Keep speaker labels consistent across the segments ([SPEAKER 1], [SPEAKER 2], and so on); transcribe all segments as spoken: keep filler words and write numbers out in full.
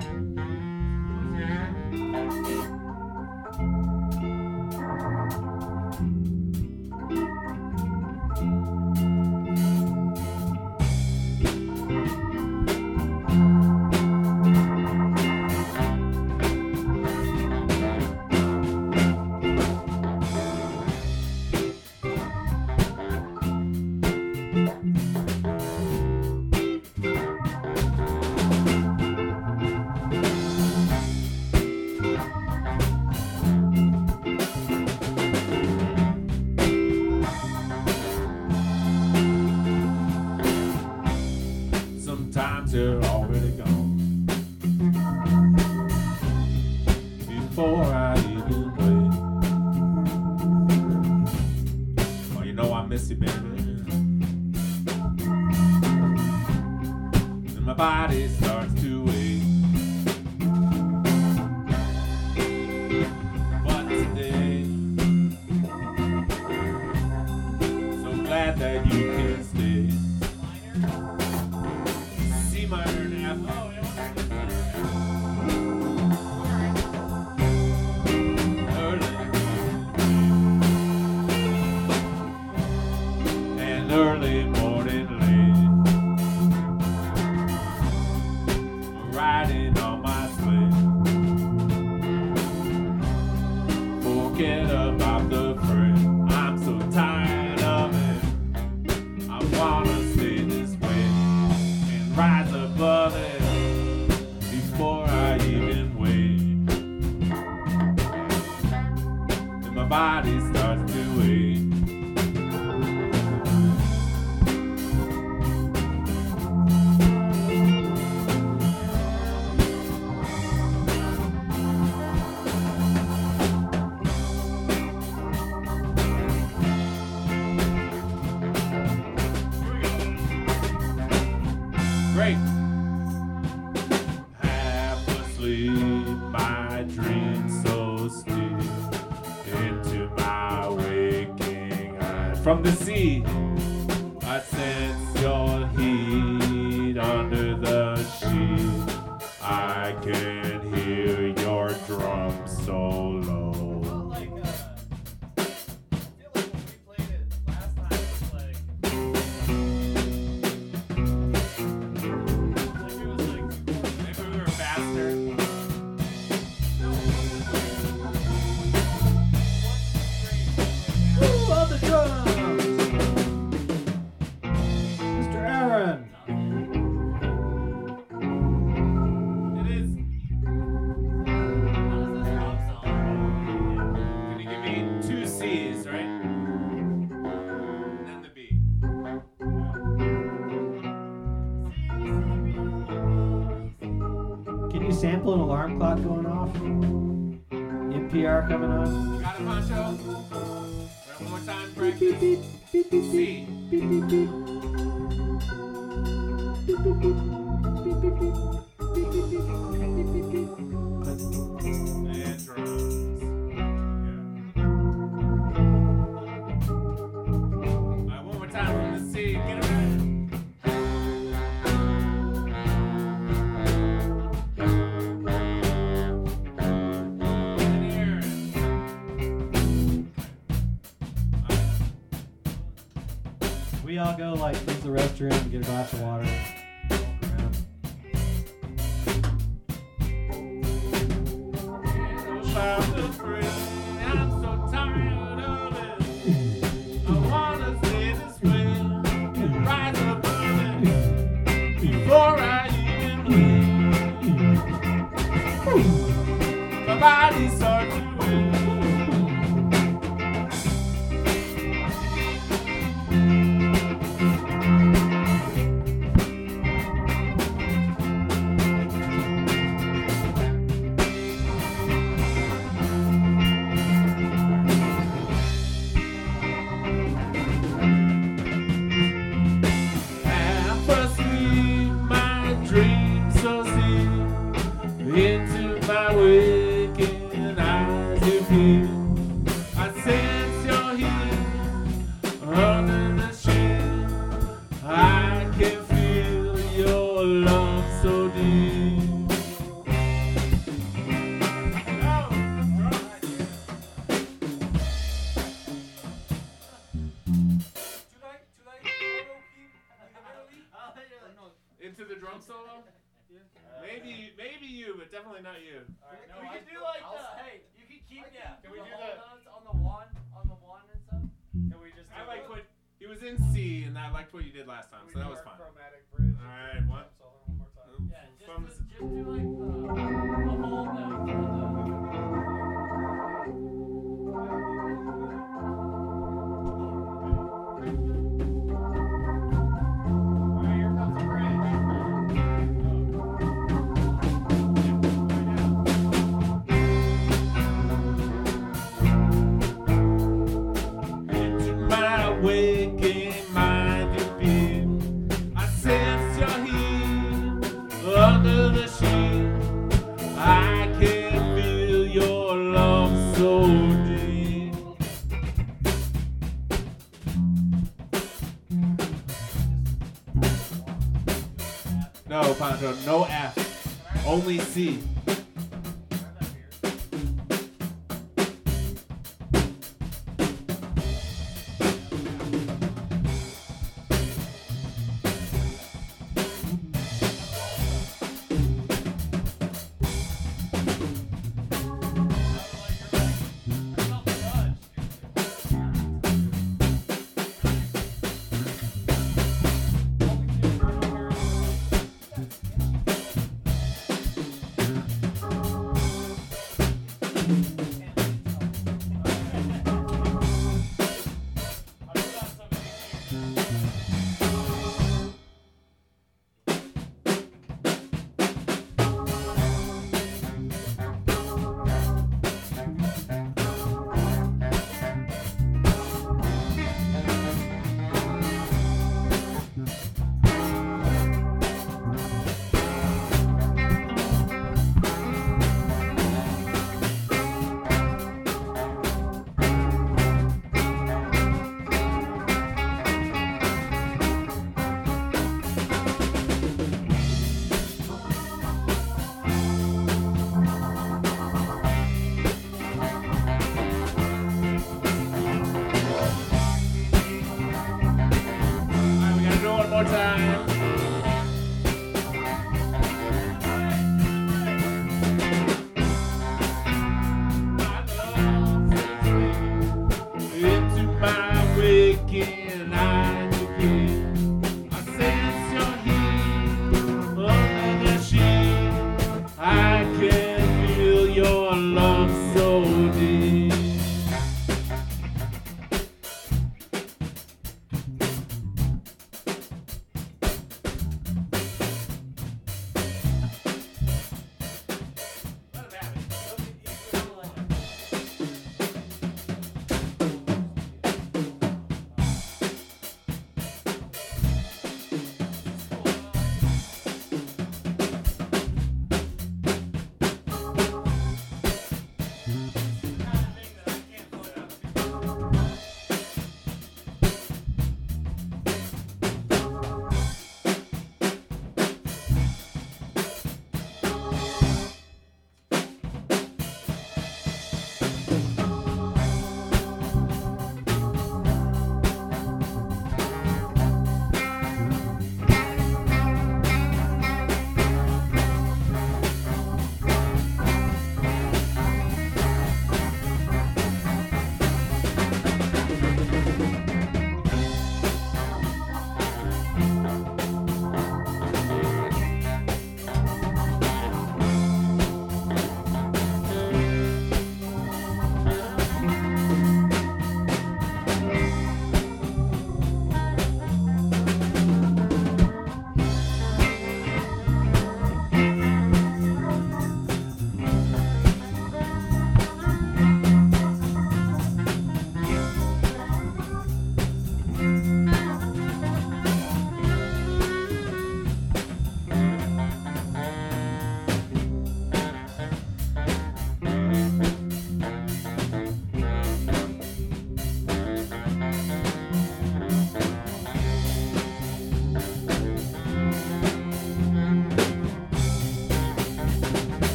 [SPEAKER 1] Sometimes you're already gone before I even wake. Oh, you know I miss you, baby. And my body starts to ache. But today, so glad that you can stay. C minor and F. Oh, yeah. Early. And early morning late. Riding on my sleigh. Forget about the fray. I'm so tired of it. I wanna stay this way. Rise above it before I even wake. And my body starts to ache. Great. Half asleep, my dreams so steep into my waking eyes. From the sea, I sense your heat under the sheet. I can hear your drum so low. Mister Aaron. It is. Can you give me two C's, right? And then the B.
[SPEAKER 2] Can you sample an alarm clock going off? N P R coming on?
[SPEAKER 1] Got it, Pancho? All right, one more time, practice.
[SPEAKER 2] Beep, beep, beep, beep,
[SPEAKER 1] C.
[SPEAKER 2] beep, beep, beep. Beep, beep, beep. Beep, beep, beep. Beep, beep, beep. Beep, beep, beep.
[SPEAKER 1] And drums. Yeah. All right, one more time from the C. Get it right. And here.
[SPEAKER 2] We all go like use the restroom, get a glass of water, walk around.
[SPEAKER 1] About the free. I'm so tired of it. I wanna stay this way and rise above it before I even wake. My body starts to ache. Half asleep, my dreams so deep into my waking eyes. You feel, I sense your heat under the shade. I can feel your love so deep. Maybe, maybe you, but definitely not you.
[SPEAKER 3] Alright, no,
[SPEAKER 4] we
[SPEAKER 3] I-
[SPEAKER 4] could do like
[SPEAKER 3] I'll-
[SPEAKER 4] the, hey, you could keep,
[SPEAKER 3] I
[SPEAKER 4] yeah,
[SPEAKER 3] can we
[SPEAKER 4] the
[SPEAKER 3] do
[SPEAKER 4] whole
[SPEAKER 3] the-
[SPEAKER 4] notes on the one, on the one and stuff.
[SPEAKER 3] Can we just?
[SPEAKER 1] I
[SPEAKER 3] do
[SPEAKER 1] like
[SPEAKER 3] the-
[SPEAKER 1] what he was in C, and I liked what you did last time,
[SPEAKER 3] we
[SPEAKER 1] so that
[SPEAKER 3] do
[SPEAKER 1] was
[SPEAKER 3] our
[SPEAKER 1] fine.
[SPEAKER 3] Chromatic bridge.
[SPEAKER 1] Alright, one.
[SPEAKER 3] Solo one more time.
[SPEAKER 4] Yeah, just,
[SPEAKER 1] From
[SPEAKER 4] just, just do like the, the whole note on
[SPEAKER 3] Alright, here comes the
[SPEAKER 1] Into my waking mind you beam. I sense you're here under the sheet. I can feel your love so deep. No, Pancho, no F, only C.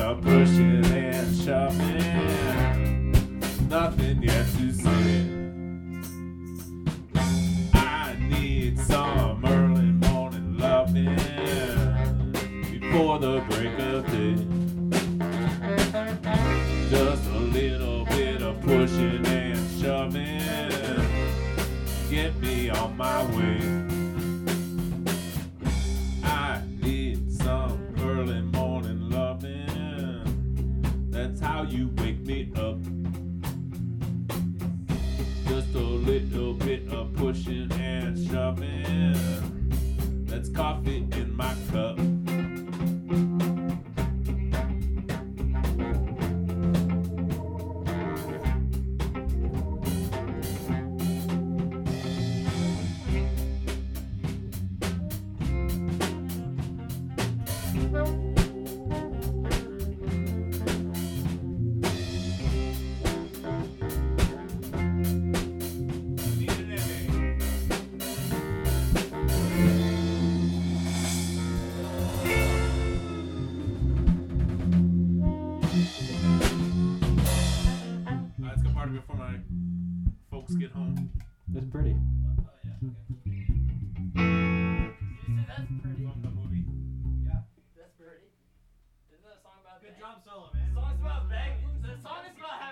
[SPEAKER 1] a pushing and shoving, nothing yet to say. I need some early morning loving before the break of day. Just a little bit of pushing and shoving, get me on my way. I need some early morning loving, that's how you wake me up. Just a little bit of pushing and shoving, that's coffee in my cup. Let's go party before my folks get home.
[SPEAKER 2] It's pretty.
[SPEAKER 4] Oh, yeah, okay. Did you say that's pretty?
[SPEAKER 1] From the movie.
[SPEAKER 3] Yeah.
[SPEAKER 4] That's pretty. Isn't that a song about
[SPEAKER 3] Good
[SPEAKER 4] bang-
[SPEAKER 3] job solo, man.
[SPEAKER 4] The song's about banging. The song is about